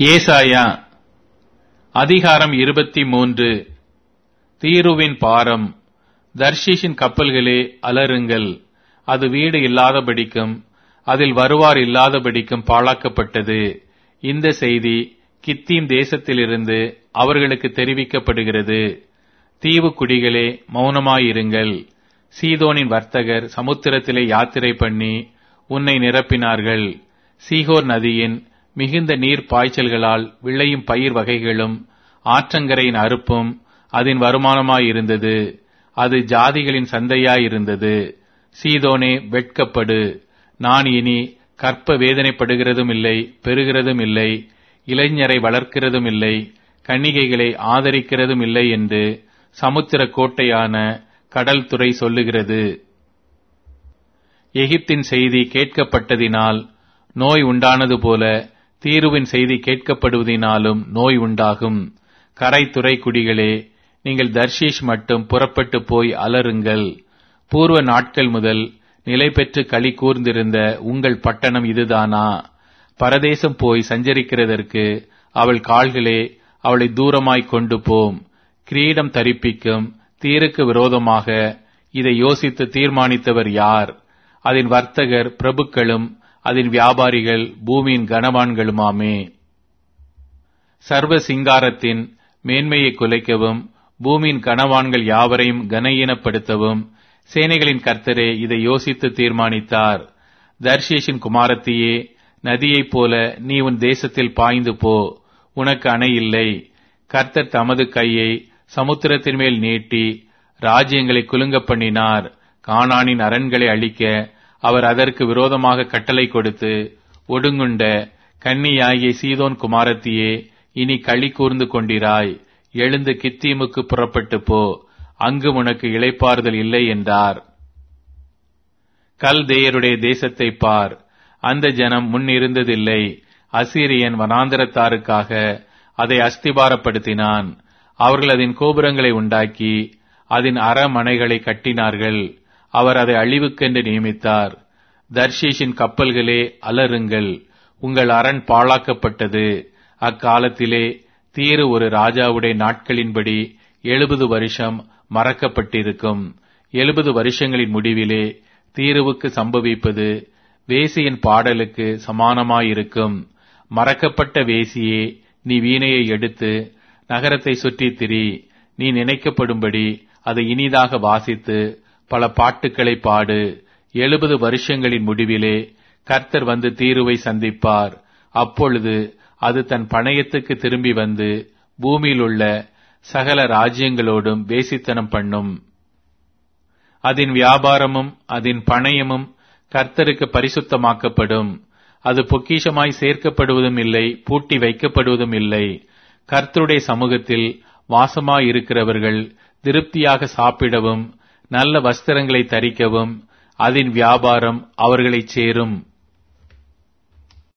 ஏசாயா அதிகாரம் 23. தீருவின் பாரம். தர்ஷீஷின் கப்பல்களே அலறுங்கள், அது வீடு இல்லாதபடிக்கும் அதில் வருவார் இல்லாதபடிக்கும் பாழாக்கப்பட்டது. இந்த செய்தி கித்தீம் தேசத்திலிருந்து அவர்களுக்கு தெரிவிக்கப்படுகிறது. தீவு குடிகளே மௌனமாயிருங்கள். சீதோனின் வர்த்தகர் சமுத்திரத்திலே யாத்திரை பண்ணி உன்னை நிரப்பினார்கள். சீகோர் நதியின் மிகுந்த நீர் பாய்ச்சல்களால் விளையும் பயிர் வகைகளும் ஆற்றங்கரையின் அறுப்பும் அதன் வருமானமாயிருந்தது. அது ஜாதிகளின் சந்தையாயிருந்தது. சீதோனே வெட்கப்படு, நான் இனி கற்ப வேதனைப்படுகிறதும் இல்லை, பெறுகிறதும் இல்லை, இளைஞரை வளர்க்கிறதும் இல்லை, கன்னிகைகளை ஆதரிக்கிறதும் இல்லை என்று சமுத்திர கோட்டையான கடல் துறை சொல்லுகிறது. எகிப்தின் செய்தி கேட்கப்பட்டதினால் நோய் உண்டானது போல தீருவின் செய்தி கேட்கப்படுவதினாலும் நோய் உண்டாகும். கரைத்துறை குடிகளே, நீங்கள் தர்ஷீஷ் மட்டும் புறப்பட்டு போய் அலறுங்கள். பூர்வ நாட்கள் முதல் நிலை பெற்று களி கூர்ந்திருந்த உங்கள் பட்டணம் இதுதானா? பரதேசம் போய் சஞ்சரிக்கிறதற்கு அவள் கால்களே அவளை தூரமாய் கொண்டு போம். கிரீடம் தரிப்பிக்கும் தீருக்கு விரோதமாக இதை யோசித்து தீர்மானித்தவர் யார்? அதன் வர்த்தகர் பிரபுக்களும் அதன் வியாபாரிகள் பூமியின் கனவான்களுமாமே. சர்வ சிங்காரத்தின் மேன்மையை குலைக்கவும் பூமியின் கனவான்கள் யாவரையும் கனஈனப்படுத்தவும் சேனைகளின் கர்த்தரே இதை யோசித்து தீர்மானித்தார். தர்ஷீஷின் குமாரத்தியே, நதியைப் போல நீ உன் தேசத்தில் பாய்ந்து போ, உனக்கு அணை இல்லை. கர்த்தர் தமது கையை சமுத்திரத்தின் மேல் நீட்டி ராஜ்யங்களை குலுங்க பண்ணினார். கானானின் அரண்களை அழிக்க அவர் அதற்கு விரோதமாக கட்டளை கொடுத்து, ஒடுங்குண்ட கன்னியாகிய சீதோன் குமாரத்தியே, இனி களி கூர்ந்து கொண்டிராய். எழுந்து கித்தீமுக்கு புறப்பட்டு போ, அங்கு உனக்கு இளைப்பாறுதல் இல்லை என்றார். கல்தேயருடைய தேசத்தை பார், அந்த ஜனம் முன் இருந்ததில்லை. அசீரியன் வனாந்தரத்தாருக்காக அதை அஸ்திபாரப்படுத்தினான். அவர்கள் அதன் கோபுரங்களை உண்டாக்கி அதன் அரமனைகளை கட்டினார்கள். அவர் அதை அழிவுக்கென்று நியமித்தார். தர்ஷீஷின் கப்பல்களே அலறுங்கள், உங்கள் அரண் பாழாக்கப்பட்டது. அக்காலத்திலே தீரு ஒரு ராஜாவுடைய நாட்களின்படி 70 வருஷம் மறக்கப்பட்டிருக்கும். 70 வருஷங்களின் முடிவிலே தீருவுக்கு சம்பவிப்பது வேசியின் பாடலுக்கு சமானமாயிருக்கும். மறக்கப்பட்ட வேசியே, நீ வீணையை எடுத்து நகரத்தை சுற்றித் திரி. நீ நினைக்கப்படும்படி அதை இனிதாக வாசித்து பல பாட்டுக்களை பாடு. 70 வருஷங்களின் முடிவிலே கர்த்தர் வந்து தீருவை சந்திப்பார். அப்பொழுது அது தன் பணயத்துக்கு திரும்பி வந்து பூமியில் உள்ள சகல ராஜ்யங்களோடும் வேசித்தனம் பண்ணும். அதன் வியாபாரமும் அதன் பணயமும் கர்த்தருக்கு பரிசுத்தமாக்கப்படும். அது பொக்கிஷமாய் சேர்க்கப்படுவதும் இல்லை, பூட்டி வைக்கப்படுவதும் இல்லை. கர்த்தருடைய சமூகத்தில் வாசமாயிருக்கிறவர்கள் திருப்தியாக சாப்பிடவும் நல்ல வஸ்திரங்களை தரிக்கவும் அதன் வியாபாரம் அவர்களைச் சேரும்.